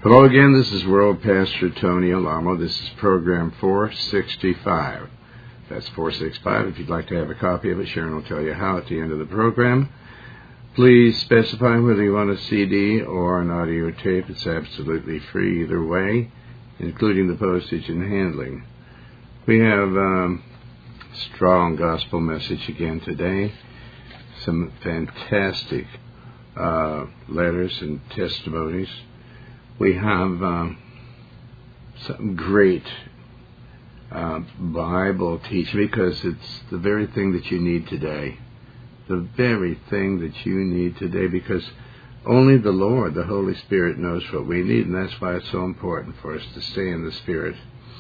Hello again, this is World Pastor Tony Alamo. This is program 465. That's 465. If you'd like to have a copy of it, Sharon will tell you how at the end of the program. Please specify whether you want a CD or an audio tape. It's absolutely free either way, including the postage and handling. We have a strong gospel message again today. Some fantastic letters and testimonies. We have some great Bible teaching, because it's the very thing that you need today. The very thing that you need today, because only the Lord, the Holy Spirit, knows what we need, and that's why it's so important for us to stay in the Spirit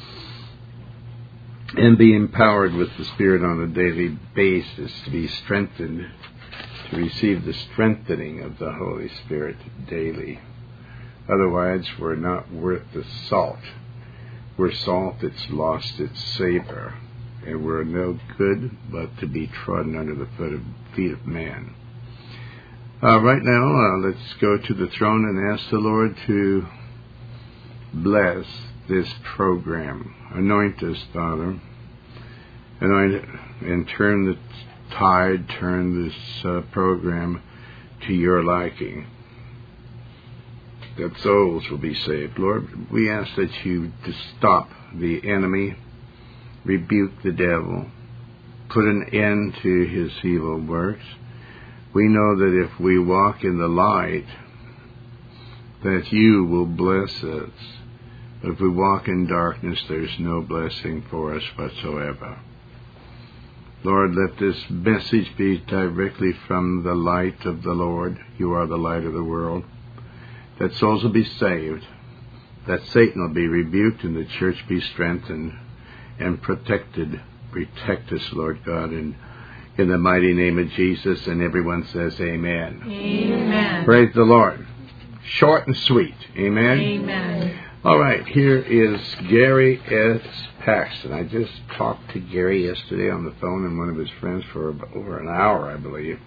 and be empowered with the Spirit on a daily basis, to be strengthened, to receive the strengthening of the Holy Spirit daily. Otherwise, we're not worth the salt. We're salt that's lost its savor, and we're no good but to be trodden under the feet of man. Right now, let's go to the throne and ask the Lord to bless this program. Anoint us, Father. Anoint it and turn the tide, turn this program to your liking, that souls will be saved. Lord, we ask that you to stop the enemy, rebuke the devil, put an end to his evil works. We know that if we walk in the light, that you will bless us. But if we walk in darkness, there's no blessing for us whatsoever. Lord, let this message be directly from the light of the Lord. You are the light of the world. That souls will be saved, that Satan will be rebuked, and the church be strengthened and protected. Protect us, Lord God, in the mighty name of Jesus. And everyone says amen. Amen. Praise the Lord. Short and sweet. Amen. Amen. All right, here is Gary S. Paxton. I just talked to Gary yesterday on the phone, and one of his friends, for over an hour, I believe.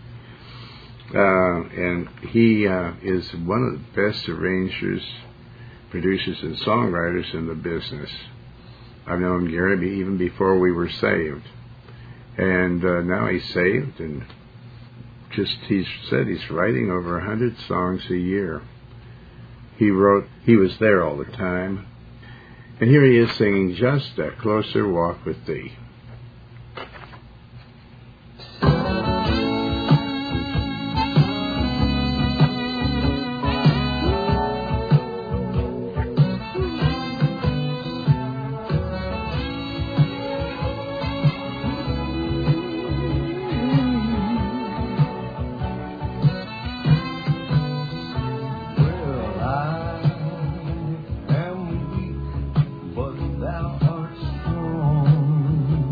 And he is one of the best arrangers, producers, and songwriters in the business. I've known Gary even before we were saved. And now he's saved, and he said he's writing over 100 songs a year. He was there all the time. And here he is singing Just a Closer Walk with Thee. Thou art strong.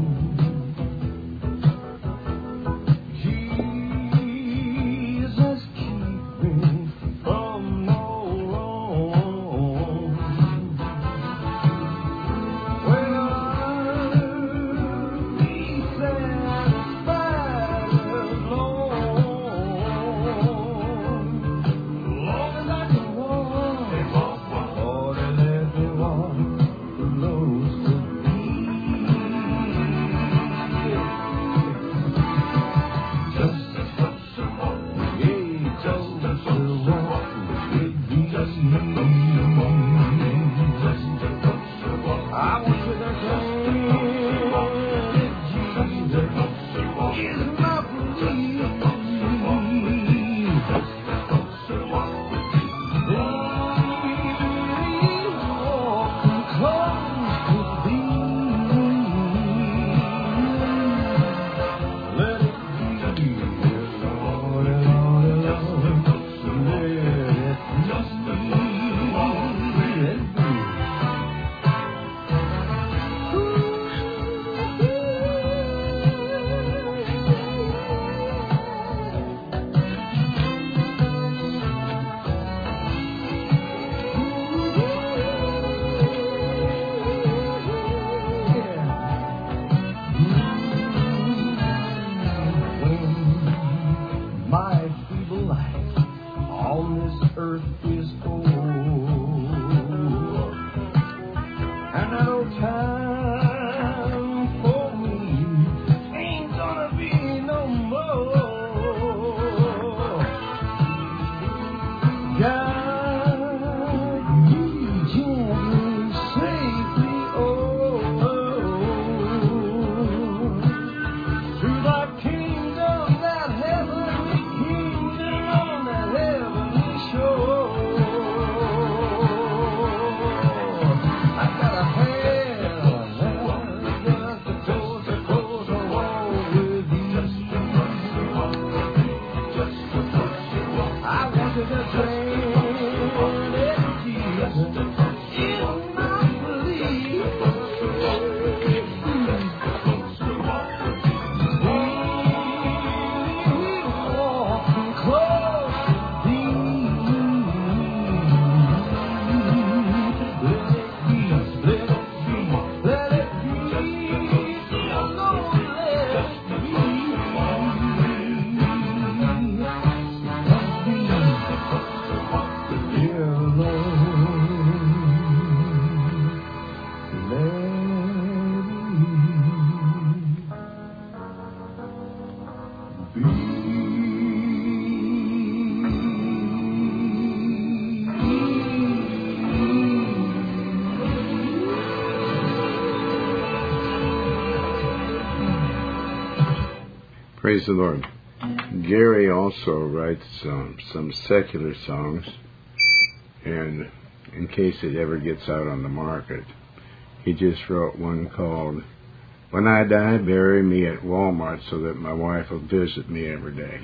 Praise the Lord. Gary also writes some secular songs, and in case it ever gets out on the market, he just wrote one called "When I Die, Bury Me at Walmart so that my wife will visit me every day."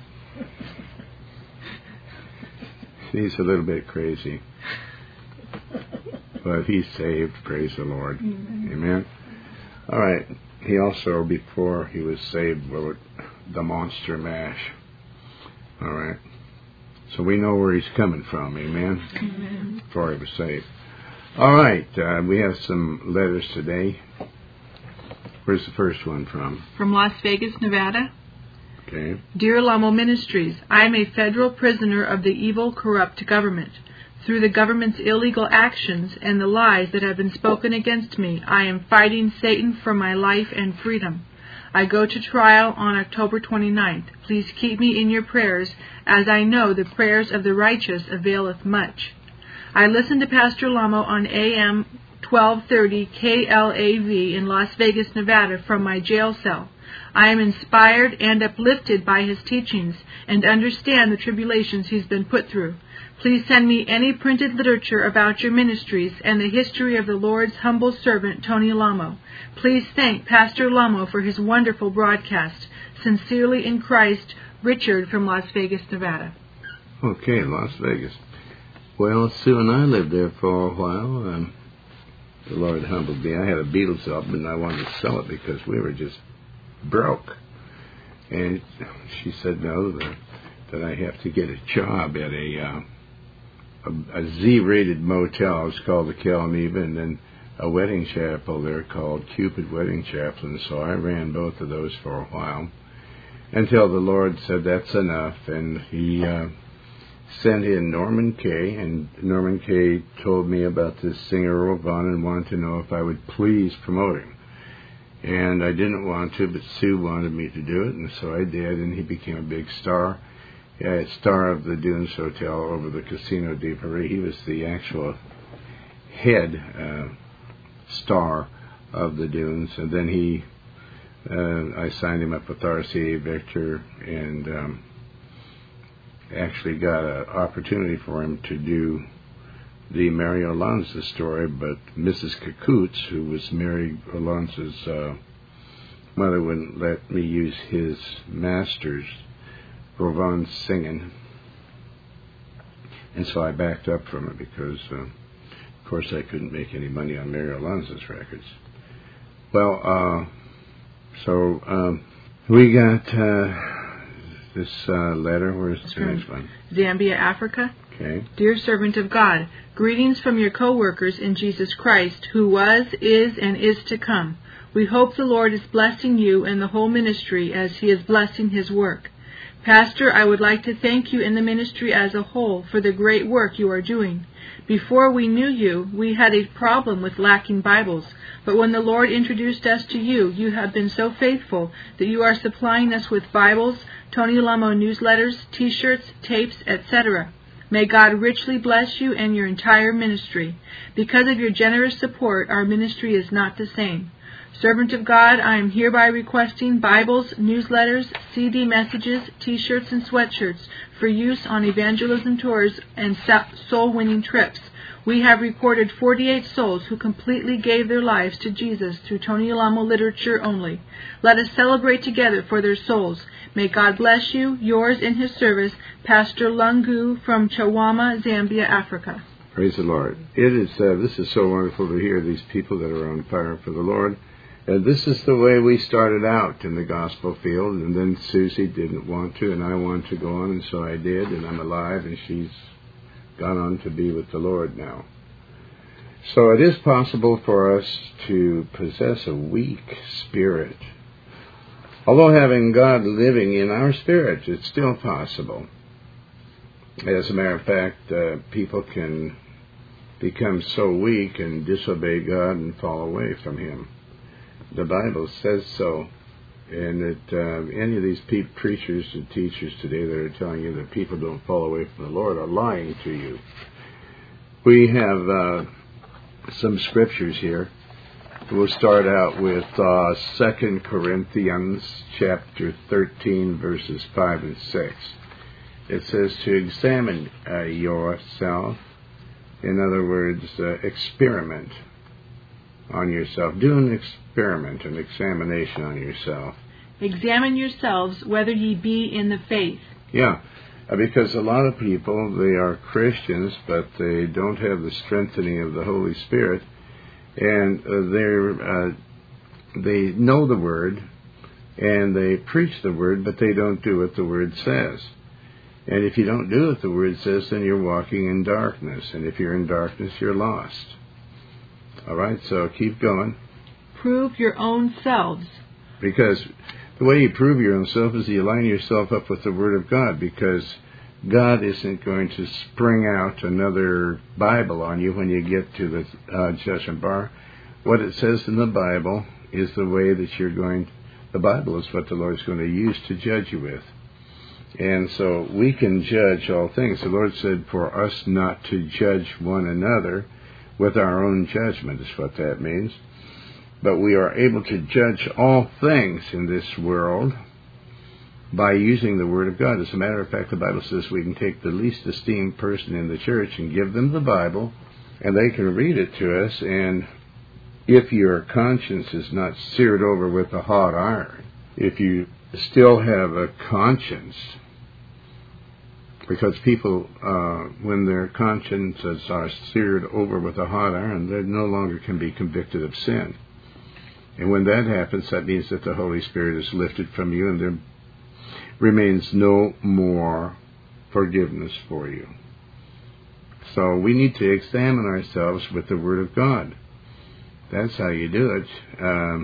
He's a little bit crazy, but he's saved, praise the Lord. Amen. All right. He also, before he was saved, wrote the Monster Mash. All right. So we know where he's coming from. Amen. Amen. Before he was saved. All right. We have some letters today. Where's the first one from? From Las Vegas, Nevada. Okay. Dear Lamo Ministries, I am a federal prisoner of the evil, corrupt government. Through the government's illegal actions and the lies that have been spoken against me, I am fighting Satan for my life and freedom. I go to trial on October 29th. Please keep me in your prayers, as I know the prayers of the righteous availeth much. I listen to Pastor Lamo on AM 1230 KLAV in Las Vegas, Nevada from my jail cell. I am inspired and uplifted by his teachings and understand the tribulations he's been put through. Please send me any printed literature about your ministries and the history of the Lord's humble servant, Tony Lamo. Please thank Pastor Lamo for his wonderful broadcast. Sincerely in Christ, Richard from Las Vegas, Nevada. Okay, Las Vegas. Well, Sue and I lived there for a while. The Lord humbled me. I had a Beatles album, and I wanted to sell it because we were just broke. And she said no, that I have to get a job at a Z-rated motel. It's called the Calneva, and then a wedding chapel there called Cupid Wedding Chapel. And so I ran both of those for a while until the Lord said that's enough, and he sent in Norman Kay, and Norman Kay told me about this singer Earl Vaughn and wanted to know if I would please promote him. And I didn't want to, but Sue wanted me to do it, and so I did, and he became a big star. Yeah, star of the Dunes Hotel over the Casino de Paris. He was the actual head star of the Dunes, and then I signed him up with RCA Victor, and actually got an opportunity for him to do the Mary Alonzo story, but Mrs. Kakoots, who was Mary Alonzo's mother, wouldn't let me use his masters, Rovon's singing, and so I backed up from it because, of course, I couldn't make any money on Mary Alonzo's records. Well, so we got this letter. Where's the next one? Zambia, Africa. Okay. Dear servant of God, greetings from your co-workers in Jesus Christ, who was, is, and is to come. We hope the Lord is blessing you and the whole ministry as he is blessing his work. Pastor, I would like to thank you and the ministry as a whole for the great work you are doing. Before we knew you, we had a problem with lacking Bibles, but when the Lord introduced us to you, you have been so faithful that you are supplying us with Bibles, Tony Lamo newsletters, T-shirts, tapes, etc. May God richly bless you and your entire ministry. Because of your generous support, our ministry is not the same. Servant of God, I am hereby requesting Bibles, newsletters, CD messages, T-shirts, and sweatshirts for use on evangelism tours and soul-winning trips. We have recorded 48 souls who completely gave their lives to Jesus through Tony Lamo literature only. Let us celebrate together for their souls. May God bless you, yours in his service, Pastor Lungu from Chawama, Zambia, Africa. Praise the Lord. It is. This is so wonderful to hear these people that are on fire for the Lord. This is the way we started out in the gospel field, and then Susie didn't want to, and I wanted to go on, and so I did, and I'm alive, and she's gone on to be with the Lord now. So it is possible for us to possess a weak spirit. Although having God living in our spirit, it's still possible. As a matter of fact, people can become so weak and disobey God and fall away from Him. The Bible says so. And that any of these preachers and teachers today that are telling you that people don't fall away from the Lord are lying to you. We have some scriptures here. We'll start out with 2 Corinthians chapter 13, verses 5 and 6. It says to examine yourself. In other words, experiment on yourself. Do an experiment, an examination on yourself. Examine yourselves whether ye be in the faith. Yeah, because a lot of people, they are Christians, but they don't have the strengthening of the Holy Spirit, and they know the Word, and they preach the Word, but they don't do what the Word says. And if you don't do what the Word says, then you're walking in darkness, and if you're in darkness, you're lost. All right, so keep going. Prove your own selves. Because the way you prove your own self is you line yourself up with the Word of God, because God isn't going to spring out another Bible on you when you get to the judgment bar. What it says in the Bible is the way that you're going. The Bible is what the Lord's going to use to judge you with. And so we can judge all things. The Lord said for us not to judge one another with our own judgment is what that means. But we are able to judge all things in this world by using the Word of God. As a matter of fact, the Bible says we can take the least esteemed person in the church and give them the Bible, and they can read it to us, and if your conscience is not seared over with a hot iron, if you still have a conscience, because people, when their consciences are seared over with a hot iron, they no longer can be convicted of sin. And when that happens, that means that the Holy Spirit is lifted from you and there remains no more forgiveness for you. So we need to examine ourselves with the Word of God. That's how you do it.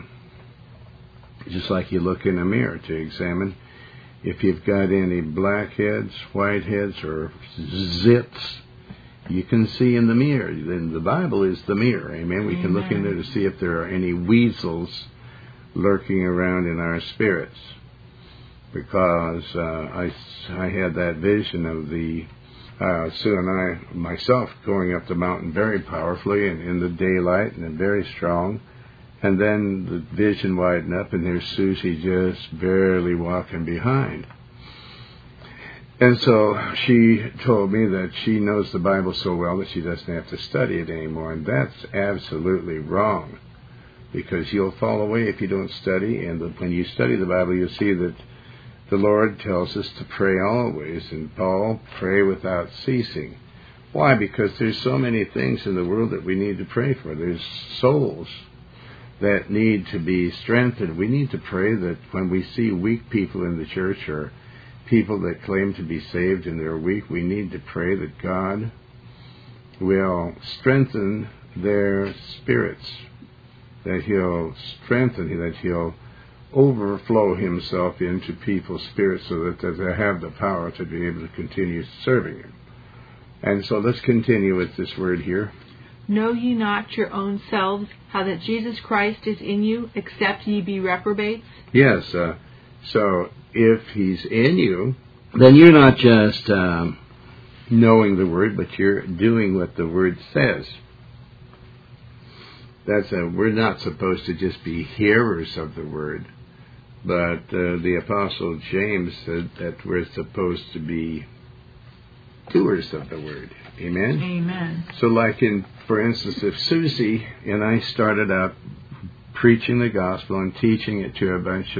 Just like you look in a mirror to examine if you've got any blackheads, whiteheads, or zits, you can see in the mirror. Then the Bible is the mirror. Amen. We can look in there to see if there are any weasels lurking around in our spirits. Because I had that vision of Sue and I, myself, going up the mountain very powerfully and in the daylight and very strong. And then the vision widened up, and there's Susie just barely walking behind. And so she told me that she knows the Bible so well that she doesn't have to study it anymore. And that's absolutely wrong, because you'll fall away if you don't study. And when you study the Bible, you'll see that the Lord tells us to pray always. And Paul, pray without ceasing. Why? Because there's so many things in the world that we need to pray for. There's souls that need to be strengthened. We need to pray that when we see weak people in the church or people that claim to be saved and they're weak, we need to pray that God will strengthen their spirits, that He'll strengthen, that He'll overflow Himself into people's spirits so that they have the power to be able to continue serving Him. And so let's continue with this word here. Know ye not your own selves how that Jesus Christ is in you, except ye be reprobates? Yes, so if He's in you, then you're not just knowing the Word, but you're doing what the Word says. We're not supposed to just be hearers of the Word, but the Apostle James said that we're supposed to be doers of the Word. Amen? Amen. So for instance, if Susie and I started out preaching the gospel and teaching it to a bunch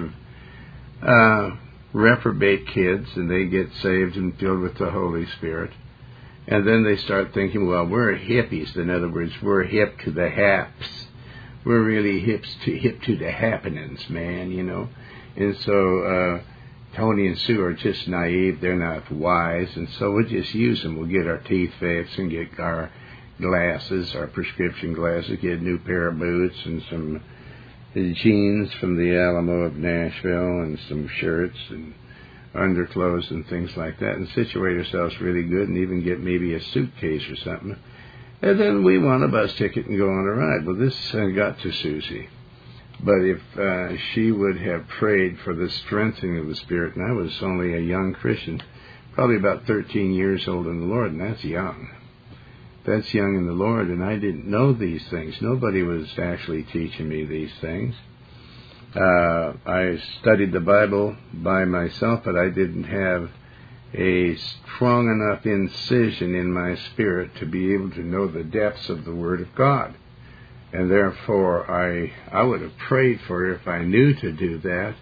of reprobate kids, and they get saved and filled with the Holy Spirit, And then they start thinking, well, we're hippies. In other words, we're hip to the haps. We're really hip to the happenings, man, you know. And so Tony and Sue are just naive. They're not wise. And so we'll just use them. We'll get our teeth fixed and get our glasses, our prescription glasses, get a new pair of boots and some jeans from the Alamo of Nashville and some shirts and underclothes and things like that, and situate ourselves really good and even get maybe a suitcase or something. And then we want a bus ticket and go on a ride. Well, this got to Susie. But if she would have prayed for the strengthening of the Spirit, and I was only a young Christian, probably about 13 years old in the Lord, and that's young. That's young in the Lord, and I didn't know these things. Nobody was actually teaching me these things. I studied the Bible by myself, but I didn't have a strong enough incision in my spirit to be able to know the depths of the Word of God. And therefore, I would have prayed for her if I knew to do that,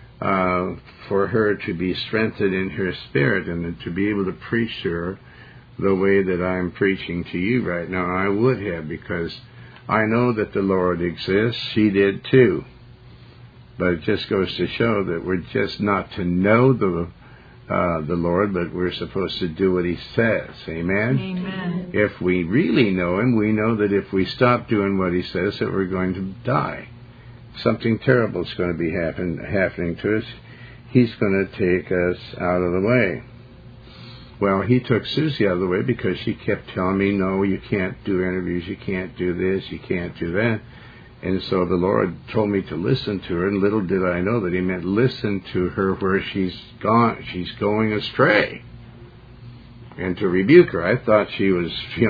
for her to be strengthened in her spirit and to be able to preach to her the way that I'm preaching to you right now. I would have, because I know that the Lord exists. She did too. But it just goes to show that we're just not to know the Lord, but we're supposed to do what He says. Amen? Amen. If we really know Him, we know that if we stop doing what He says, that we're going to die. Something terrible is going to be happening to us. He's going to take us out of the way. Well, He took Susie out of the way because she kept telling me, no, you can't do interviews, you can't do this, you can't do that. And so the Lord told me to listen to her, and little did I know that He meant listen to her where she's going astray, and to rebuke her. I thought she was,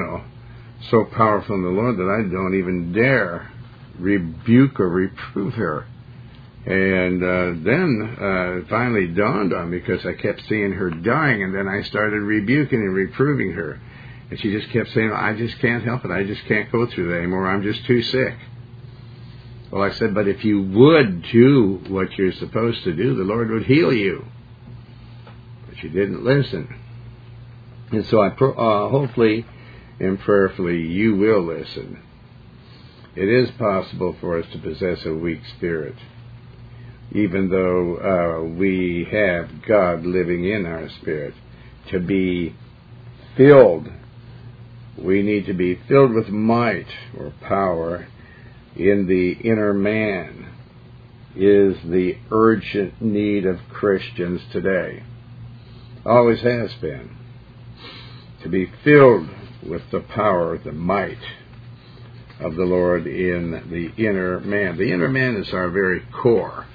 so powerful in the Lord that I don't even dare rebuke or reprove her. And then it finally dawned on me, because I kept seeing her dying, and then I started rebuking and reproving her. And she just kept saying, I just can't help it. I just can't go through that anymore. I'm just too sick. Well, I said, but if you would do what you're supposed to do, the Lord would heal you. But you didn't listen. And so I hopefully and prayerfully you will listen. It is possible for us to possess a weak spirit, even though we have God living in our spirit. To be filled, we need to be filled with might or power in the inner man is the urgent need of Christians today. Always has been. To be filled with the power, the might of the Lord in the inner man. The inner man is our very core.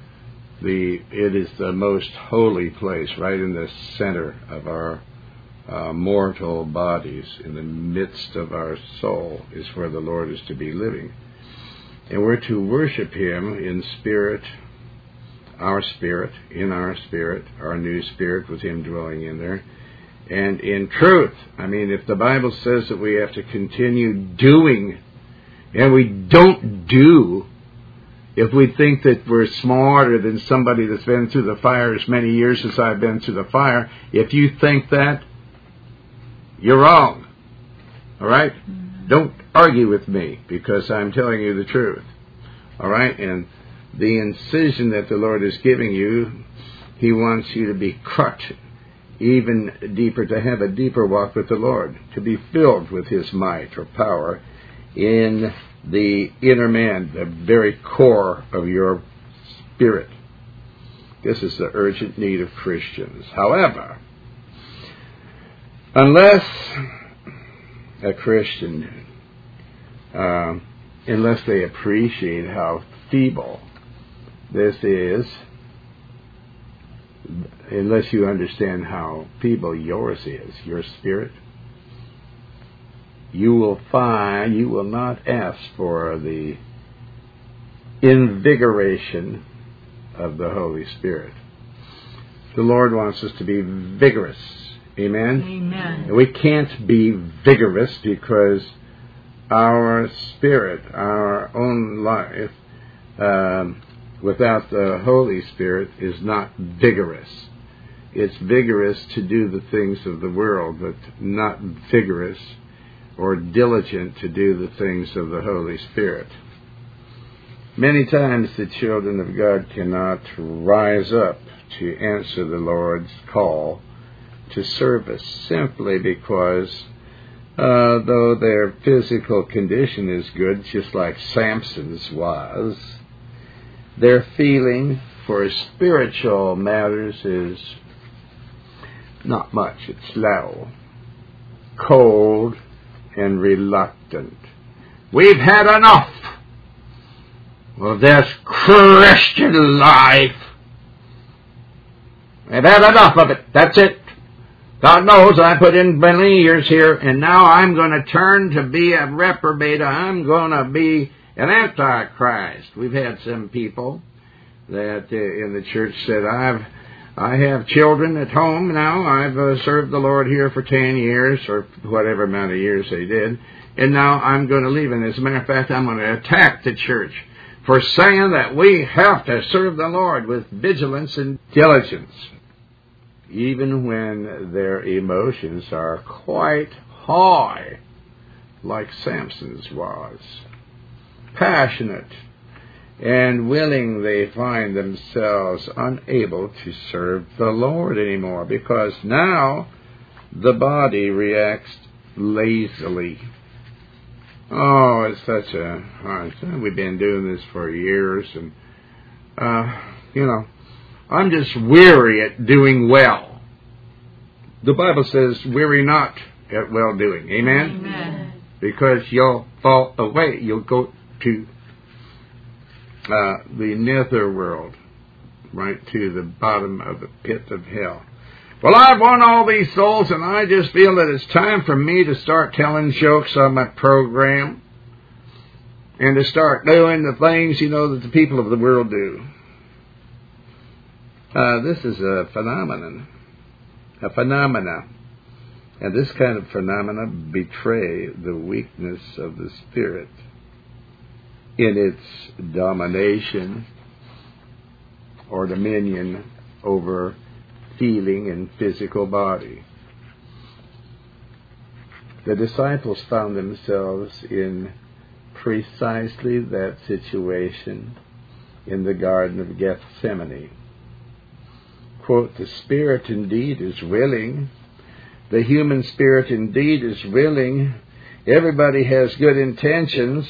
It is the most holy place, right in the center of our mortal bodies, in the midst of our soul, is where the Lord is to be living. And we're to worship Him in spirit, in our spirit, our new spirit with Him dwelling in there, and in truth. I mean, if the Bible says that we have to continue doing, and we don't do, if we think that we're smarter than somebody that's been through the fire as many years as I've been through the fire, if you think that, you're wrong. All right? Don't argue with me, because I'm telling you the truth. All right? And the incision that the Lord is giving you, He wants you to be cut even deeper, to have a deeper walk with the Lord, to be filled with His might or power in the inner man, the very core of your spirit. This is the urgent need of Christians. However, unless a Christian, unless they appreciate how feeble this is, unless you understand how feeble yours is, your spirit, you will not ask for the invigoration of the Holy Spirit. The Lord wants us to be vigorous. Amen? Amen. And we can't be vigorous because our spirit, our own life, without the Holy Spirit is not vigorous. It's vigorous to do the things of the world, but not vigorous or diligent to do the things of the Holy Spirit. Many times the children of God cannot rise up to answer the Lord's call to service simply because though their physical condition is good, just like Samson's was, their feeling for spiritual matters is not much. It's low, cold, and reluctant. We've had enough of this Christian life. I've had enough of it. That's it. God knows I put in many years here, and now I'm going to turn to be a reprobate. I'm going to be an antichrist. We've had some people that in the church said, I have children at home now. I've served the Lord here for 10 years, or whatever amount of years they did, and now I'm going to leave. And as a matter of fact, I'm going to attack the church for saying that we have to serve the Lord with vigilance and diligence, even when their emotions are quite high, like Samson's was. Passionate and willing, they find themselves unable to serve the Lord anymore, because now the body reacts lazily. Oh, it's such a hard thing. We've been doing this for years, and, I'm just weary at doing well. The Bible says, weary not at well-doing. Amen? Amen. Because you'll fall away. You'll go to the nether world, right to the bottom of the pit of hell. Well, I've won all these souls, and I just feel that it's time for me to start telling jokes on my program and to start doing the things, that the people of the world do. This is a phenomena. And this kind of phenomena betray the weakness of the Spirit in its domination or dominion over feeling and physical body. The disciples found themselves in precisely that situation in the Garden of Gethsemane. Quote, the spirit indeed is willing. The human spirit indeed is willing. Everybody has good intentions.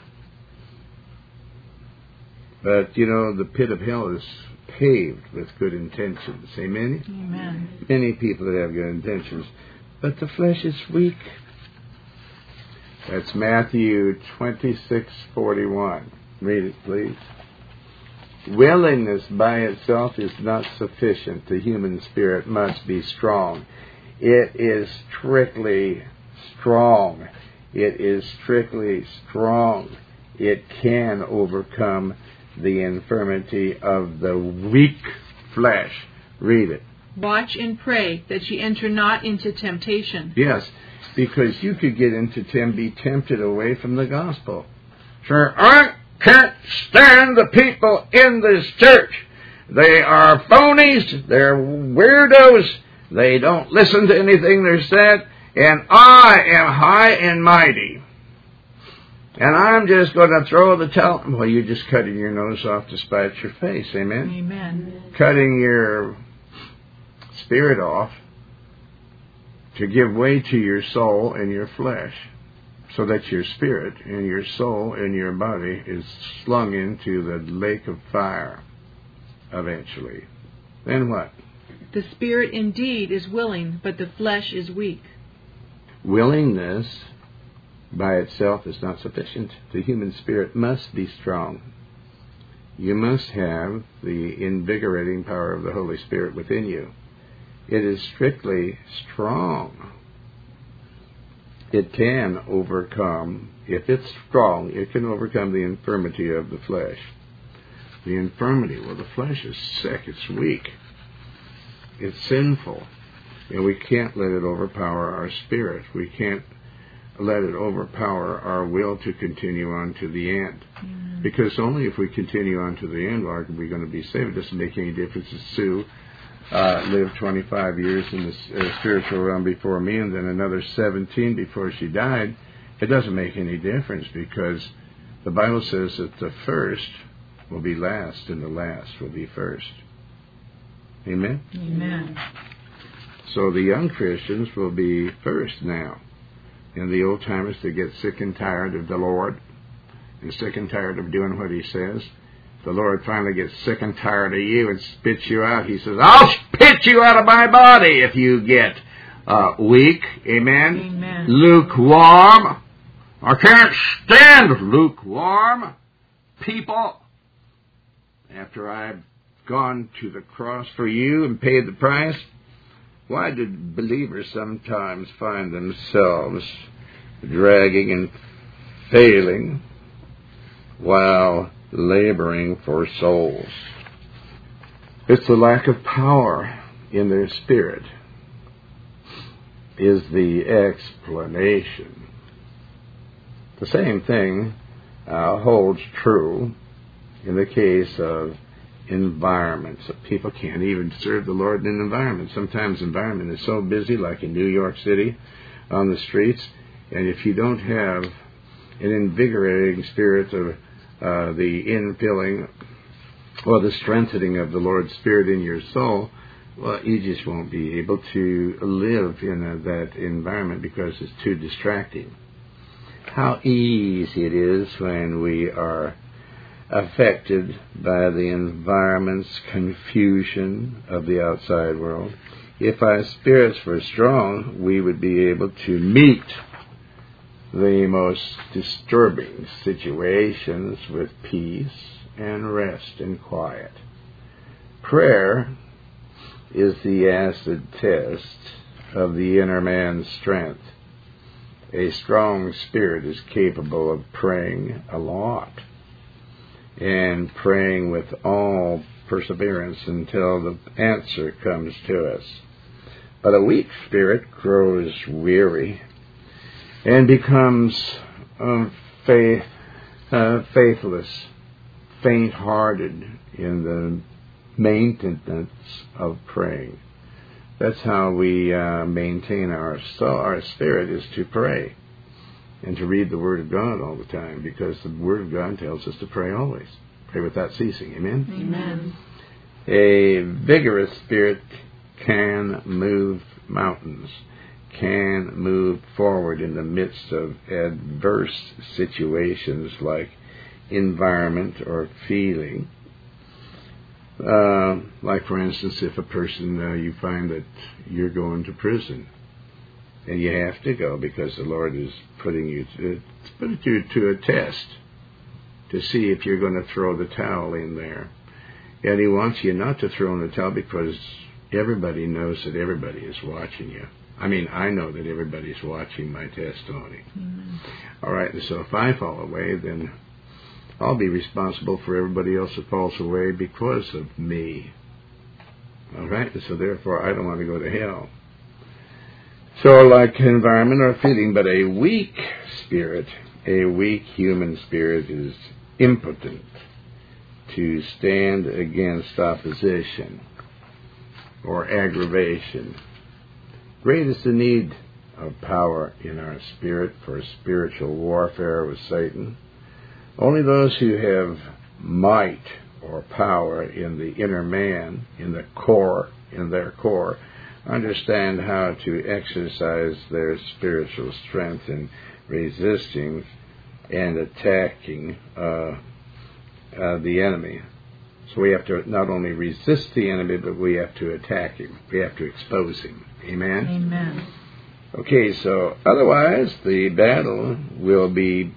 But, the pit of hell is paved with good intentions. Amen? Amen. Many people that have good intentions. But the flesh is weak. That's Matthew 26:41. Read it, please. Willingness by itself is not sufficient. The human spirit must be strong. It is strictly strong. It is strictly strong. It can overcome the infirmity of the weak flesh. Read it. Watch and pray that ye enter not into temptation. Yes, because you could get into be tempted away from the gospel. Sure, I can't stand the people in this church. They are phonies. They're weirdos. They don't listen to anything they're said. And I am high and mighty. And I'm just going to throw the towel. Well, you're just cutting your nose off to spite your face. Amen? Amen. Cutting your spirit off to give way to your soul and your flesh, so that your spirit and your soul and your body is slung into the lake of fire eventually. Then what? The spirit indeed is willing, but the flesh is weak. Willingness by itself is not sufficient. The human spirit must be strong. You must have the invigorating power of the Holy Spirit within you. It is strictly strong. It can overcome, if it's strong, it can overcome the infirmity of the flesh. The infirmity, well, the flesh is sick, it's weak, it's sinful, and we can't let it overpower our spirit. We can't let it overpower our will to continue on to the end. Mm. Because only if we continue on to the end are we going to be saved. It doesn't make any difference to Sue lived 25 years in the spiritual realm before me and then another 17 before she died, it doesn't make any difference because the Bible says that the first will be last and the last will be first. Amen? Amen. So the young Christians will be first now. And the old-timers that get sick and tired of the Lord and sick and tired of doing what He says, the Lord finally gets sick and tired of you and spits you out. He says, I'll spit you out of my body if you get weak. Amen? Amen. Lukewarm. I can't stand lukewarm people. After I've gone to the cross for you and paid the price, why do believers sometimes find themselves dragging and failing while laboring for souls? It's the lack of power in their spirit is the explanation. The same thing holds true in the case of environments. People can't even serve the Lord in an environment. Sometimes environment is so busy, like in New York City, on the streets, and if you don't have an invigorating spirit of the infilling or the strengthening of the Lord's Spirit in your soul, well, you just won't be able to live in that environment because it's too distracting. How easy it is when we are affected by the environment's confusion of the outside world. If our spirits were strong, we would be able to meet the most disturbing situations with peace and rest and quiet. Prayer is the acid test of the inner man's strength. A strong spirit is capable of praying a lot and praying with all perseverance until the answer comes to us. But a weak spirit grows weary and becomes faithless, faint-hearted in the maintenance of praying. That's how we maintain our soul. Our spirit is to pray and to read the Word of God all the time, because the Word of God tells us to pray always. Pray without ceasing. Amen? Amen. A vigorous spirit can move mountains, can move forward in the midst of adverse situations like environment or feeling. Like, for instance, if a person, you find that you're going to prison, and you have to go because the Lord is putting you to a test to see if you're going to throw the towel in there. And He wants you not to throw in the towel because everybody knows that everybody is watching you. I mean, I know that everybody's watching my testimony. Amen. All right, and so if I fall away, then I'll be responsible for everybody else that falls away because of me. All right, and so therefore I don't want to go to hell. So like environment or feeling, but a weak spirit, a weak human spirit is impotent to stand against opposition or aggravation. Great is the need of power in our spirit for spiritual warfare with Satan. Only those who have might or power in the inner man, in their core, understand how to exercise their spiritual strength in resisting and attacking the enemy. So we have to not only resist the enemy, but we have to attack him. We have to expose him. Amen? Amen. Okay, so otherwise the battle will be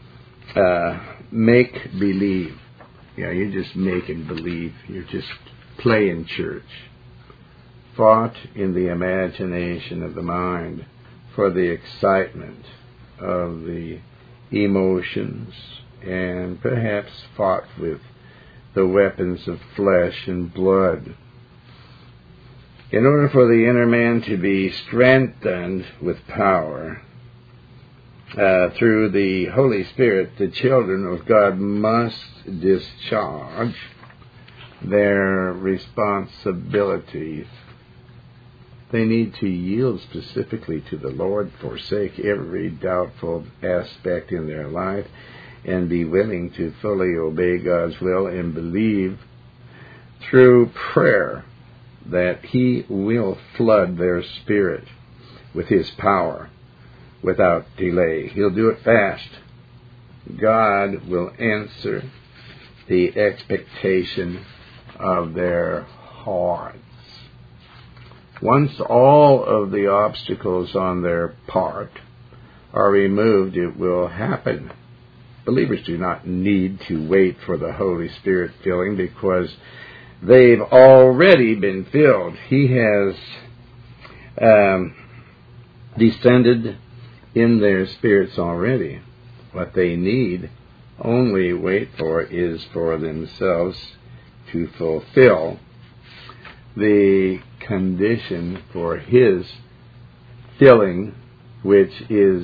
make-believe. Yeah, you're just making believe. You're just playing church. Fought in the imagination of the mind for the excitement of the emotions, and perhaps fought with the weapons of flesh and blood. In order for the inner man to be strengthened with power through the Holy Spirit, the children of God must discharge their responsibilities. They need to yield specifically to the Lord, forsake every doubtful aspect in their life, and be willing to fully obey God's will and believe through prayer that He will flood their spirit with His power without delay. He'll do it fast. God will answer the expectation of their hearts. Once all of the obstacles on their part are removed, it will happen. Believers do not need to wait for the Holy Spirit filling because they've already been filled. He has descended in their spirits already. What they need only wait for is for themselves to fulfill the condition for His filling, which is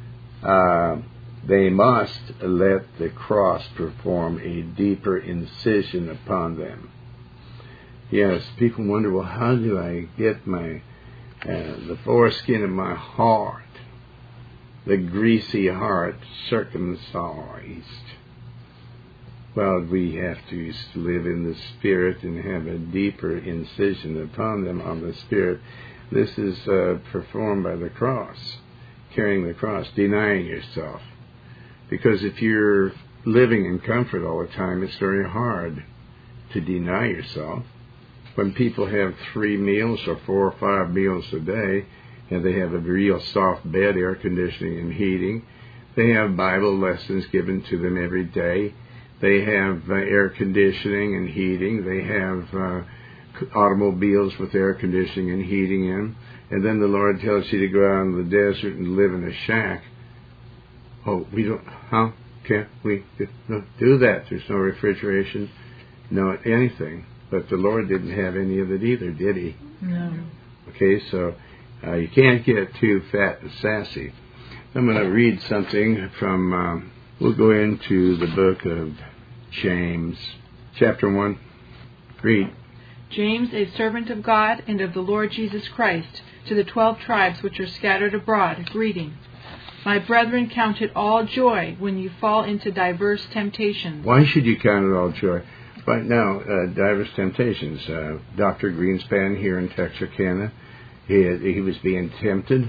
they must let the cross perform a deeper incision upon them. Yes, people wonder, well, how do I get my the foreskin of my heart, the greasy heart, circumcised? Well, we have to live in the Spirit and have a deeper incision upon them on the Spirit. This is performed by the cross, carrying the cross, denying yourself. Because if you're living in comfort all the time, it's very hard to deny yourself. When people have 3 meals or 4 or 5 meals a day, and they have a real soft bed, air conditioning and heating, they have Bible lessons given to them every day. They have air conditioning and heating. They have automobiles with air conditioning and heating in. And then the Lord tells you to go out in the desert and live in a shack. Oh, we don't, how can't we do that? There's no refrigeration, no anything. But the Lord didn't have any of it either, did He? No. Okay, so you can't get too fat and sassy. I'm going to read something from, we'll go into the book of James, chapter 1. Read. James, a servant of God and of the Lord Jesus Christ, to the 12 tribes which are scattered abroad, greeting. My brethren, count it all joy when you fall into diverse temptations. Why should you count it all joy? Right now, diverse temptations. Dr. Greenspan here in Texarkana, he was being tempted.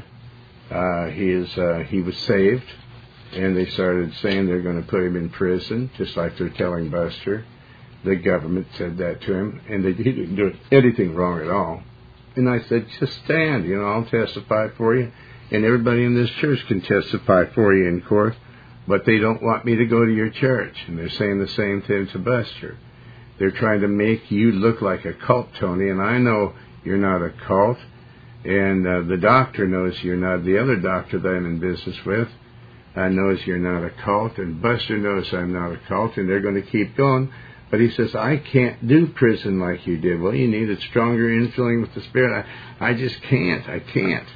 He was saved, and they started saying they're going to put him in prison, just like they're telling Buster. The government said that to him, and he didn't do anything wrong at all. And I said, just stand, I'll testify for you. And everybody in this church can testify for you in court, but they don't want me to go to your church. And they're saying the same thing to Buster. They're trying to make you look like a cult, Tony, and I know you're not a cult. And the doctor knows you're not. The other doctor that I'm in business with knows you're not a cult, and Buster knows I'm not a cult, and they're going to keep going. But he says, I can't do prison like you did. Well, you need a stronger infilling with the Spirit. I just can't. I can't.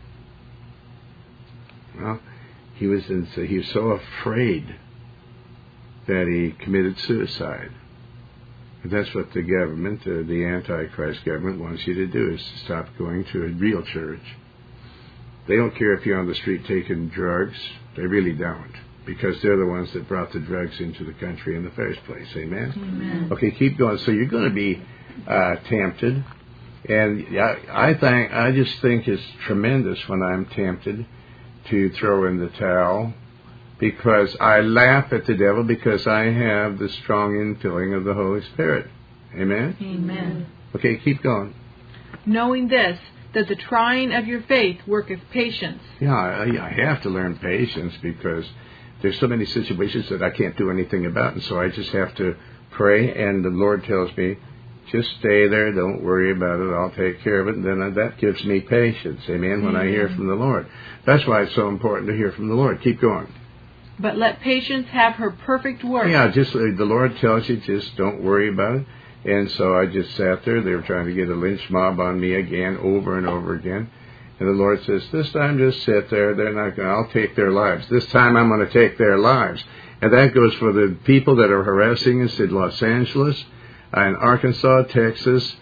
Well, he was so afraid that he committed suicide. And that's what the government, the Antichrist government, wants you to do, is to stop going to a real church. They don't care if you're on the street taking drugs. They really don't, because they're the ones that brought the drugs into the country in the first place. Amen? Amen. Okay, keep going. So you're going to be tempted. And I just think it's tremendous when I'm tempted to throw in the towel, because I laugh at the devil because I have the strong infilling of the Holy Spirit. Amen? Amen. Okay, keep going. Knowing this, that the trying of your faith worketh patience. Yeah, I have to learn patience because there's so many situations that I can't do anything about, and so I just have to pray, and the Lord tells me, just stay there, don't worry about it, I'll take care of it, and then that gives me patience, amen, when I hear from the Lord. That's why it's so important to hear from the Lord. Keep going. But let patience have her perfect work. Yeah, just the Lord tells you, just don't worry about it. And so I just sat there. They were trying to get a lynch mob on me again, over and over again. And the Lord says, this time just sit there. They're not going. I'll take their lives. This time I'm going to take their lives. And that goes for the people that are harassing us in Los Angeles. in Arkansas, Texas,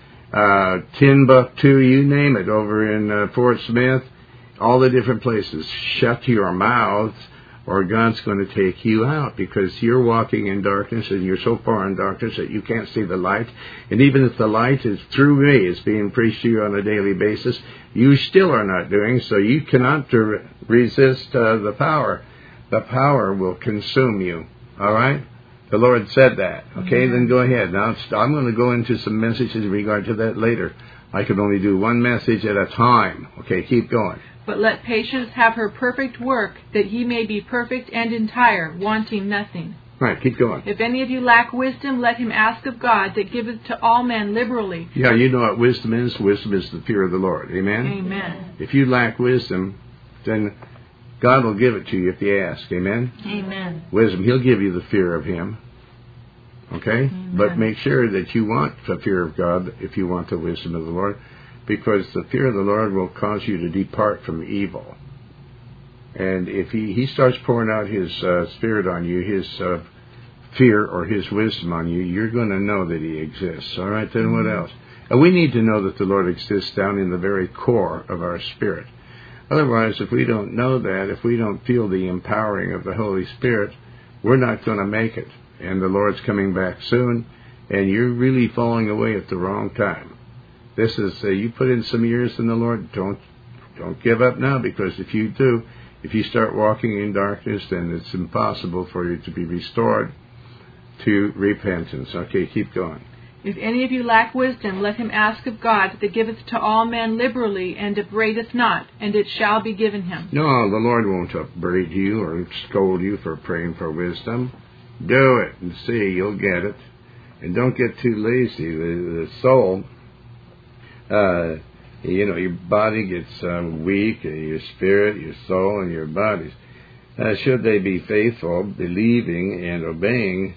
Timbuktu, you name it, over in Fort Smith, all the different places. Shut your mouths, or God's going to take you out, because you're walking in darkness, and you're so far in darkness that you can't see the light. And even if the light is through me, is being preached to you on a daily basis, you still are not doing, so you cannot resist the power. The power will consume you. All right? The Lord said that. Okay, then go ahead. Now, I'm going to go into some messages in regard to that later. I can only do one message at a time. Okay, keep going. But let patience have her perfect work, that ye may be perfect and entire, wanting nothing. Right, keep going. If any of you lack wisdom, let him ask of God, that giveth to all men liberally. Yeah, you know what wisdom is? Wisdom is the fear of the Lord. Amen? Amen. If you lack wisdom, then God will give it to you if you ask. Amen? Amen. Wisdom, He'll give you the fear of Him. Okay? Amen. But make sure that you want the fear of God if you want the wisdom of the Lord, because the fear of the Lord will cause you to depart from evil. And if He starts pouring out His Spirit on you, His fear or His wisdom on you, you're going to know that He exists. All right, then what else? And we need to know that the Lord exists down in the very core of our spirit. Otherwise, if we don't know that, if we don't feel the empowering of the Holy Spirit, we're not going to make it. And the Lord's coming back soon, and you're really falling away at the wrong time. This is, you put in some years in the Lord, don't give up now, because if you do, if you start walking in darkness, then it's impossible for you to be restored to repentance. Okay, keep going. If any of you lack wisdom, let him ask of God, that giveth to all men liberally, and upbraideth not, and it shall be given him. No, the Lord won't upbraid you or scold you for praying for wisdom. Do it and see, you'll get it. And don't get too lazy. The soul, your body gets weak, your spirit, your soul, and your bodies. Should they be faithful, believing, and obeying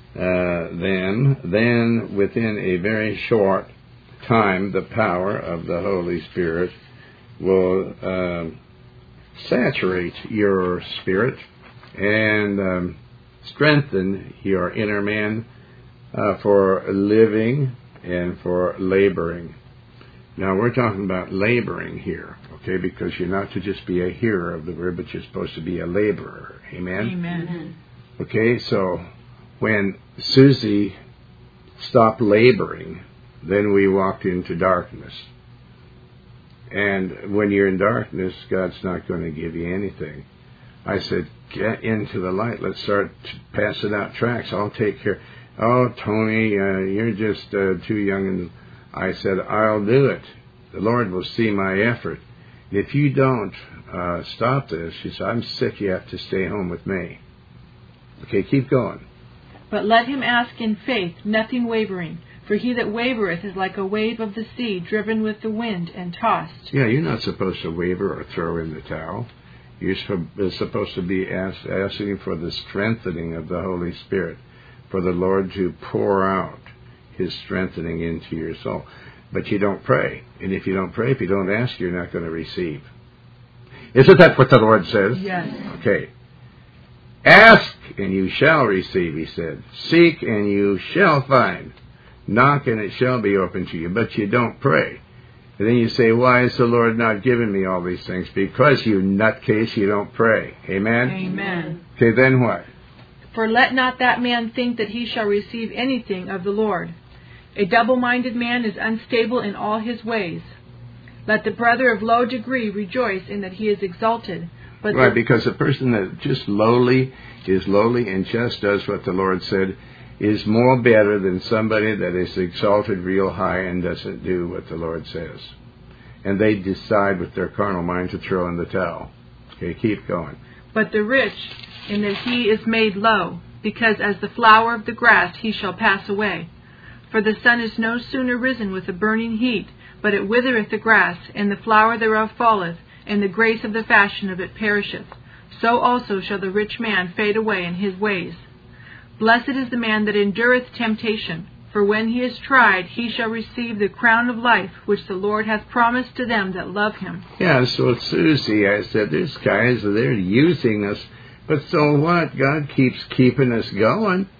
then within a very short time, the power of the Holy Spirit will saturate your spirit and strengthen your inner man for living and for laboring. Now, we're talking about laboring here, okay, because you're not to just be a hearer of the word, but you're supposed to be a laborer. Amen? Amen. Okay, so when Susie stopped laboring, then we walked into darkness. And when you're in darkness, God's not going to give you anything. I said, get into the light. Let's start passing out tracts. I'll take care. Oh, Tony, you're just too young. And I said, I'll do it. The Lord will see my effort. If you don't stop this, she said, I'm sick. You have to stay home with me. Okay, keep going. But let him ask in faith, nothing wavering. For he that wavereth is like a wave of the sea, driven with the wind and tossed. Yeah, you're not supposed to waver or throw in the towel. You're supposed to be asking for the strengthening of the Holy Spirit, for the Lord to pour out His strengthening into your soul. But you don't pray. And if you don't pray, if you don't ask, you're not going to receive. Isn't that what the Lord says? Yes. Okay. Ask, and you shall receive, He said. Seek, and you shall find. Knock, and it shall be open to you. But you don't pray. And then you say, why is the Lord not giving me all these things? Because, you nutcase, you don't pray. Amen? Amen. Okay, then what? For let not that man think that he shall receive anything of the Lord. A double-minded man is unstable in all his ways. Let the brother of low degree rejoice in that he is exalted. But right, because a person that just is lowly and just does what the Lord said is more better than somebody that is exalted real high and doesn't do what the Lord says. And they decide with their carnal mind to throw in the towel. Okay, keep going. But the rich, in that he is made low, because as the flower of the grass he shall pass away. For the sun is no sooner risen with a burning heat, but it withereth the grass, and the flower thereof falleth, and the grace of the fashion of it perisheth. So also shall the rich man fade away in his ways. Blessed is the man that endureth temptation, for when he is tried, he shall receive the crown of life, which the Lord hath promised to them that love him. Yeah, so Susie, I said, there's guys, they're using us, but so what? God keeps keeping us going.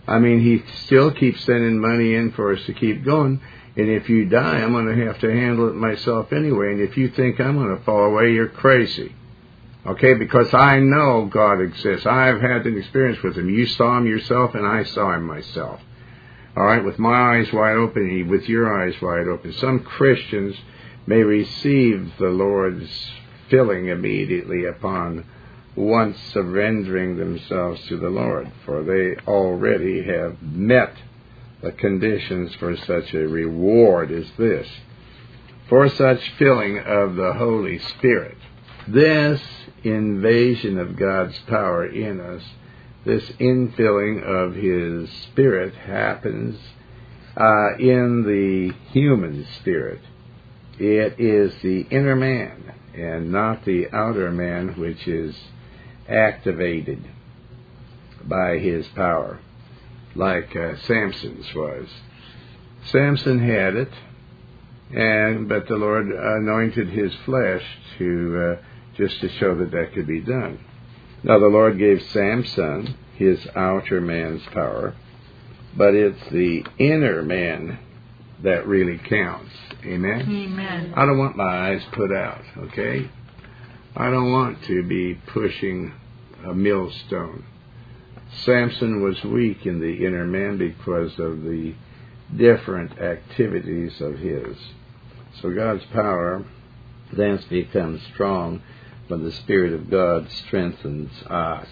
I mean, He still keeps sending money in for us to keep going. And if you die, I'm going to have to handle it myself anyway. And if you think I'm going to fall away, you're crazy. Okay, because I know God exists. I've had an experience with Him. You saw Him yourself, and I saw Him myself. All right, with my eyes wide open, with your eyes wide open. Some Christians may receive the Lord's filling immediately upon once surrendering themselves to the Lord, for they already have met the conditions for such a reward as this, for such filling of the Holy Spirit. This invasion of God's power in us, this infilling of His Spirit happens in the human spirit. It is the inner man and not the outer man which is activated by His power, like Samson's was. Samson had it, but the Lord anointed his flesh just to show that could be done. Now the Lord gave Samson his outer man's power, but it's the inner man that really counts. Amen? Amen. I don't want my eyes put out, okay? I don't want to be pushing a millstone. Samson was weak in the inner man because of the different activities of his. So God's power then becomes strong when the Spirit of God strengthens us.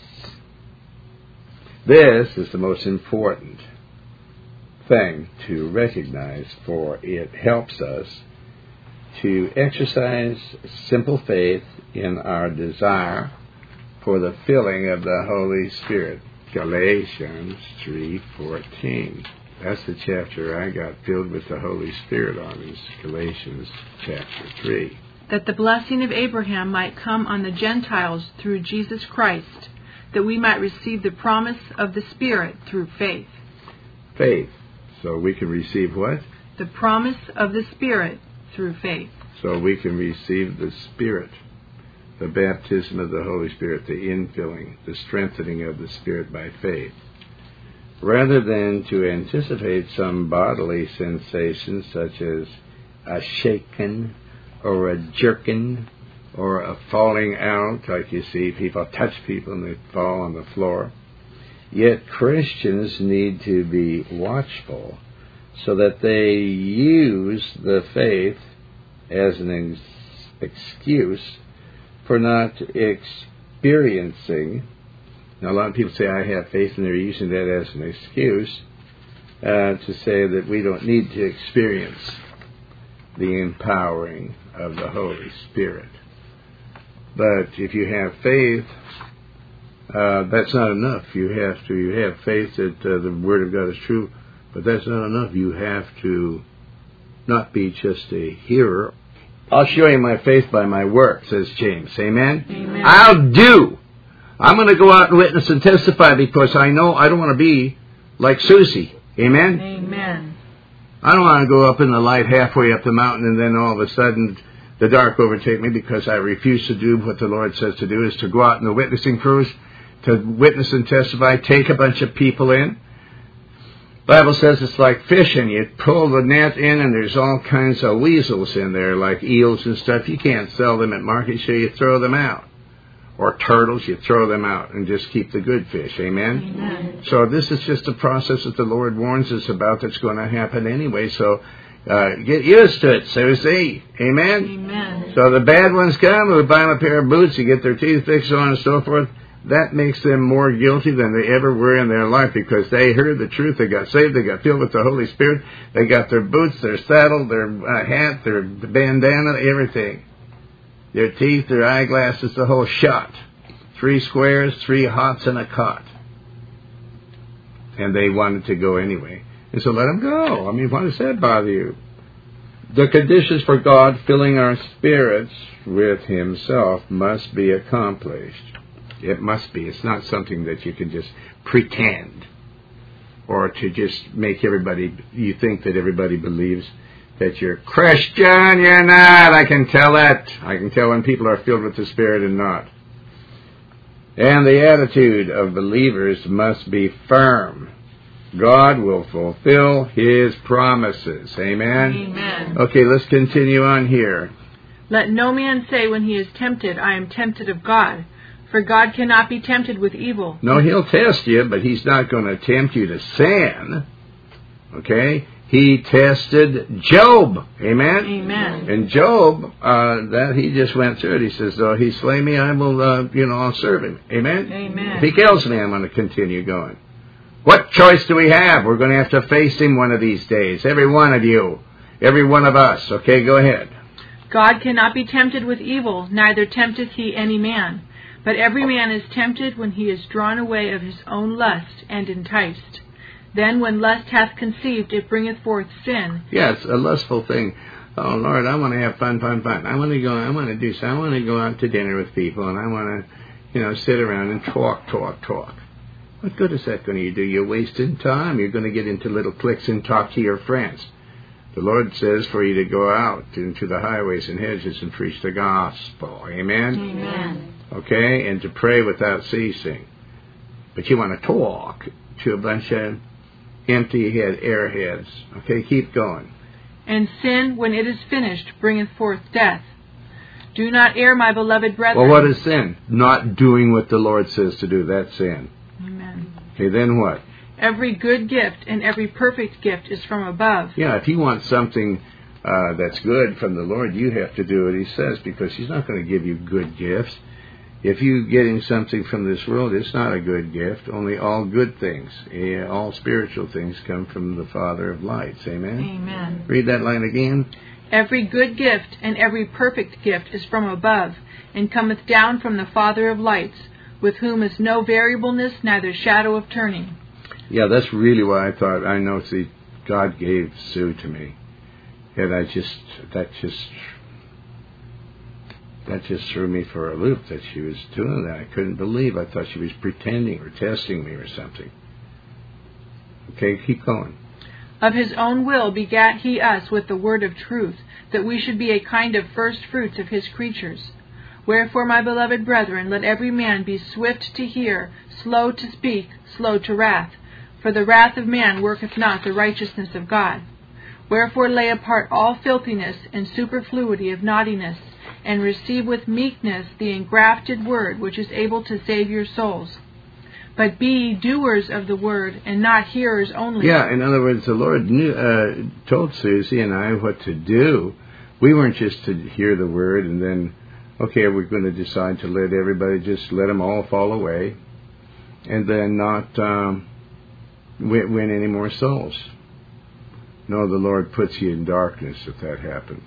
This is the most important thing to recognize, for it helps us to exercise simple faith in our desire for the filling of the Holy Spirit. Galatians 3:14. That's the chapter I got filled with the Holy Spirit on, is Galatians chapter 3. That the blessing of Abraham might come on the Gentiles through Jesus Christ, that we might receive the promise of the Spirit through faith. Faith. So we can receive what? The promise of the Spirit through faith. So we can receive the Spirit, the baptism of the Holy Spirit, the infilling, the strengthening of the Spirit by faith. Rather than to anticipate some bodily sensation such as a shaking or a jerking or a falling out, like you see people touch people and they fall on the floor. Yet Christians need to be watchful so that they use the faith as an excuse for not experiencing. Now, a lot of people say, I have faith, and they're using that as an excuse to say that we don't need to experience the empowering of the Holy Spirit. But if you have faith, that's not enough. You have faith that the Word of God is true, but that's not enough. You have to not be just a hearer. I'll show you my faith by my work, says James. Amen? Amen. I'll do. I'm going to go out and witness and testify because I know I don't want to be like Susie. Amen? Amen. I don't want to go up in the light halfway up the mountain and then all of a sudden the dark overtake me because I refuse to do what the Lord says to do, is to go out in the witnessing cruise, to witness and testify, take a bunch of people in. The Bible says it's like fishing. You pull the net in and there's all kinds of weasels in there, like eels and stuff. You can't sell them at market, so you throw them out. Or turtles, you throw them out and just keep the good fish. Amen? Amen. So this is just a process that the Lord warns us about that's going to happen anyway. So get used to it, Susie. Amen? Amen. So the bad ones come, who buy them a pair of boots, you get their teeth fixed on and so forth. That makes them more guilty than they ever were in their life because they heard the truth, they got saved, they got filled with the Holy Spirit, they got their boots, their saddle, their hat, their bandana, everything. Their teeth, their eyeglasses, the whole shot. 3 squares, 3 hots, and a cot. And they wanted to go anyway. And so let them go. I mean, why does that bother you? The conditions for God filling our spirits with Himself must be accomplished. It must be. It's not something that you can just pretend or to just make everybody, you think that everybody believes that you're Christian. You're not. I can tell that. I can tell when people are filled with the Spirit and not. And the attitude of believers must be firm. God will fulfill His promises. Amen? Amen. Okay, let's continue on here. Let no man say when he is tempted, I am tempted of God. For God cannot be tempted with evil. No, He'll test you, but He's not going to tempt you to sin. Okay? He tested Job. Amen? Amen. And Job, that he just went through it. He says, though He slay me, I will, I'll serve Him. Amen? Amen. If He kills me, I'm going to continue going. What choice do we have? We're going to have to face Him one of these days. Every one of you. Every one of us. Okay, go ahead. God cannot be tempted with evil, neither tempteth He any man. But every man is tempted when he is drawn away of his own lust and enticed. Then when lust hath conceived, it bringeth forth sin. Yeah, it's a lustful thing. Oh, Lord, I want to have fun. I want to go out to dinner with people, and I want to, sit around and talk. What good is that going to do? You're wasting time. You're going to get into little cliques and talk to your friends. The Lord says for you to go out into the highways and hedges and preach the gospel. Amen? Amen. Okay? And to pray without ceasing. But you want to talk to a bunch of empty-head airheads. Okay? Keep going. And sin, when it is finished, bringeth forth death. Do not err, my beloved brethren. Well, what is sin? Not doing what the Lord says to do. That's sin. Amen. Okay, then what? Every good gift and every perfect gift is from above. Yeah, if you want something that's good from the Lord, you have to do what He says, because He's not going to give you good gifts. If you're getting something from this world, it's not a good gift. Only all good things, all spiritual things come from the Father of lights. Amen? Amen. Read that line again. Every good gift and every perfect gift is from above, and cometh down from the Father of lights, with whom is no variableness, neither shadow of turning. Yeah, that's really why I know God gave Sue to me. And that just threw me for a loop that she was doing that. I couldn't believe. I thought she was pretending or testing me or something. Okay, keep going. Of His own will begat He us with the word of truth, that we should be a kind of first fruits of His creatures. Wherefore, my beloved brethren, let every man be swift to hear, slow to speak, slow to wrath. For the wrath of man worketh not the righteousness of God. Wherefore lay apart all filthiness and superfluity of naughtiness, and receive with meekness the engrafted word, which is able to save your souls. But be ye doers of the word, and not hearers only. Yeah, in other words, the Lord told Susie and I what to do. We weren't just to hear the word and then, okay, we're going to decide to let them all fall away, and then not win any more souls. No, the Lord puts you in darkness if that happens.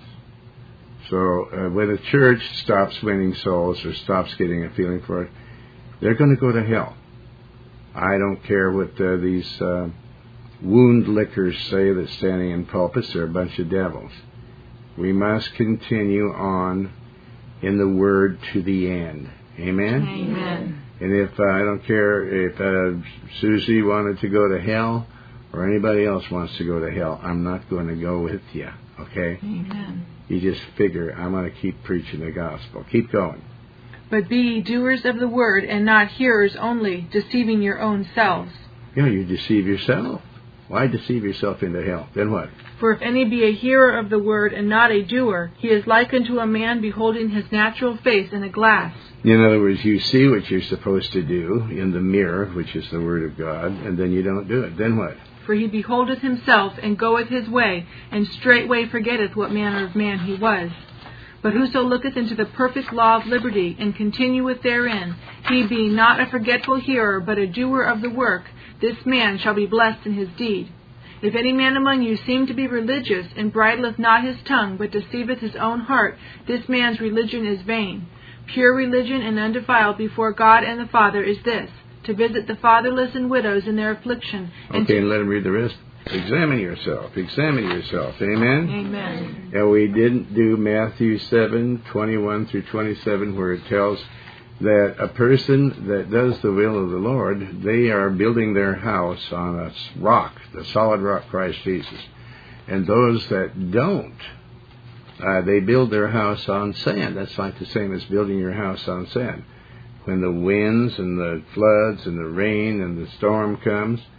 So when the church stops winning souls or stops getting a feeling for it, they're going to go to hell. I don't care what these wound lickers say that's standing in pulpits. They're a bunch of devils. We must continue on in the Word to the end. Amen? Amen. And if I don't care if Susie wanted to go to hell or anybody else wants to go to hell, I'm not going to go with you. Okay? Amen. You just figure, I'm going to keep preaching the gospel. Keep going. But be ye doers of the word, and not hearers only, deceiving your own selves. Yeah, you deceive yourself. Why deceive yourself into hell? Then what? For if any be a hearer of the word, and not a doer, he is like unto a man beholding his natural face in a glass. In other words, you see what you're supposed to do in the mirror, which is the Word of God, and then you don't do it. Then what? For he beholdeth himself, and goeth his way, and straightway forgetteth what manner of man he was. But whoso looketh into the perfect law of liberty, and continueth therein, he being not a forgetful hearer, but a doer of the work, this man shall be blessed in his deed. If any man among you seem to be religious, and bridleth not his tongue, but deceiveth his own heart, this man's religion is vain. Pure religion and undefiled before God and the Father is this, to visit the fatherless and widows in their affliction. And let him read the rest. Examine yourself. Examine yourself. Amen? Amen. And we didn't do Matthew 7:21 through 27, where it tells that a person that does the will of the Lord, they are building their house on a rock, the solid rock, Christ Jesus. And those that don't, they build their house on sand. That's like the same as building your house on sand. When the winds and the floods and the rain and the storm comes,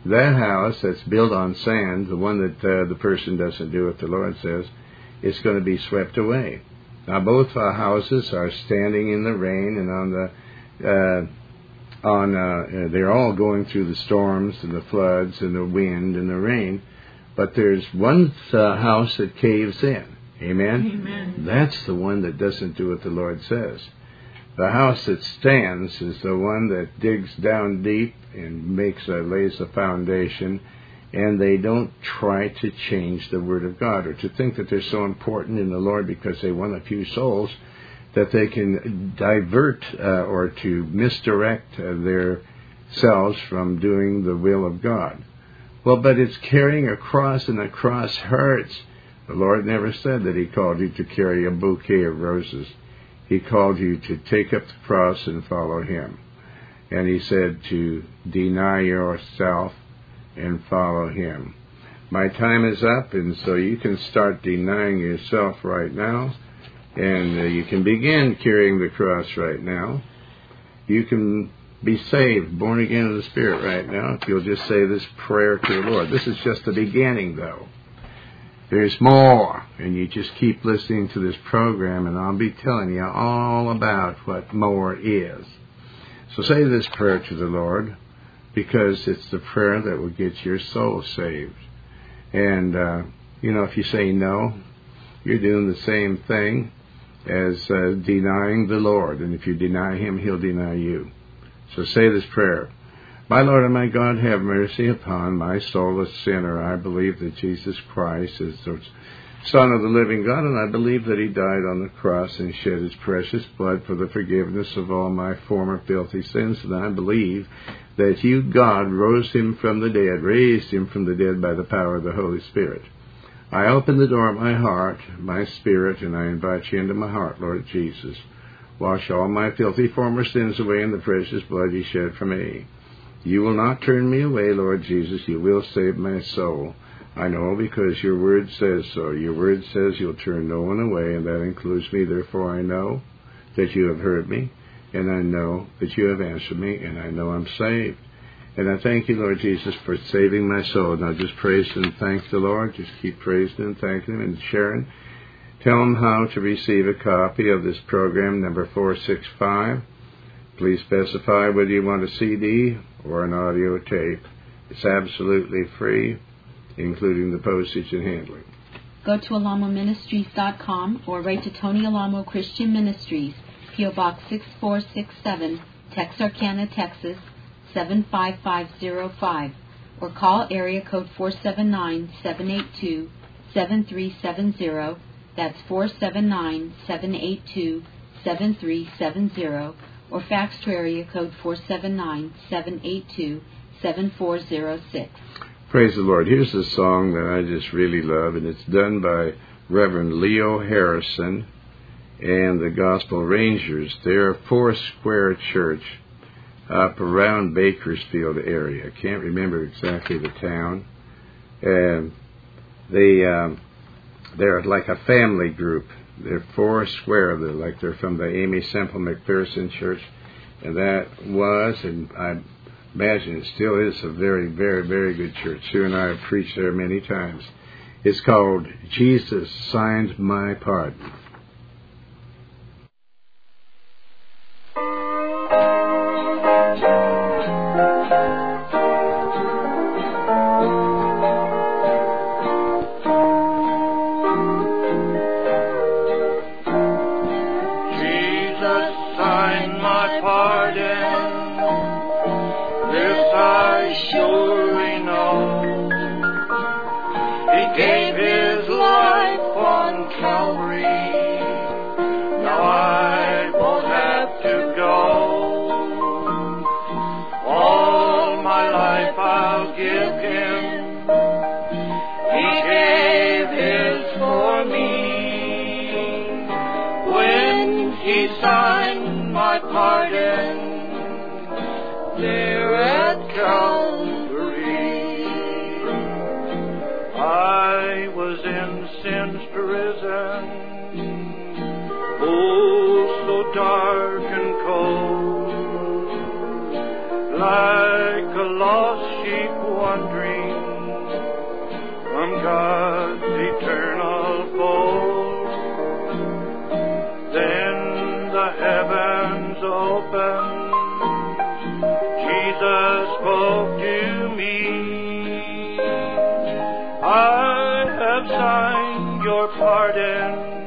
that house that's built on sand, the one that the person doesn't do what the Lord says, is going to be swept away. Now, both houses are standing in the rain and they're all going through the storms and the floods and the wind and the rain, but there's one house that caves in. Amen? Amen. That's the one that doesn't do what the Lord says. The house that stands is the one that digs down deep and lays a foundation, and they don't try to change the Word of God or to think that they're so important in the Lord because they won a few souls that they can divert or to misdirect their selves from doing the will of God. Well, but it's carrying a cross, and the cross hurts. The Lord never said that He called you to carry a bouquet of roses. He called you to take up the cross and follow Him. And He said to deny yourself and follow Him. My time is up, and so you can start denying yourself right now, and you can begin carrying the cross right now. You can be saved, born again of the Spirit right now, if you'll just say this prayer to the Lord. This is just the beginning, though. There's more, and you just keep listening to this program, and I'll be telling you all about what more is. So say this prayer to the Lord, because it's the prayer that will get your soul saved. And, if you say no, you're doing the same thing as denying the Lord. And if you deny Him, He'll deny you. So say this prayer. My Lord and my God, have mercy upon my soulless sinner. I believe that Jesus Christ is the Son of the living God, and I believe that He died on the cross and shed His precious blood for the forgiveness of all my former filthy sins. And I believe that You, God, raised Him from the dead by the power of the Holy Spirit. I open the door of my heart, my spirit, and I invite You into my heart, Lord Jesus. Wash all my filthy former sins away in the precious blood You shed for me. You will not turn me away, Lord Jesus. You will save my soul. I know because Your word says so. Your word says You'll turn no one away, and that includes me. Therefore I know that You have heard me, and I know that You have answered me, and I know I'm saved. And I thank You, Lord Jesus, for saving my soul. Now just praise and thank the Lord. Just keep praising and thanking Him. And Sharon, tell them how to receive a copy of this program, number 465. Please specify whether you want a CD or an audio tape. It's absolutely free, including the postage and handling. Go to alamoministries.com or write to Tony Alamo Christian Ministries, P.O. Box 6467, Texarkana, Texas, 75505, or call area code 479-782-7370. That's 479-782-7370. Or fax to area code 479-782-7406. Praise the Lord. Here's a song that I just really love, and it's done by Reverend Leo Harrison and the Gospel Rangers. They're a Foursquare church up around Bakersfield area. I can't remember exactly the town. And they're like a family group. They're Foursquare. They're from the Amy Semple McPherson Church, and that was, and I imagine it still is, a very, very, very good church. Sue and I have preached there many times. It's called Jesus Signed My Pardon. Like a lost sheep wandering from God's eternal fold. Then the heavens opened, Jesus spoke to me. I have signed your pardon,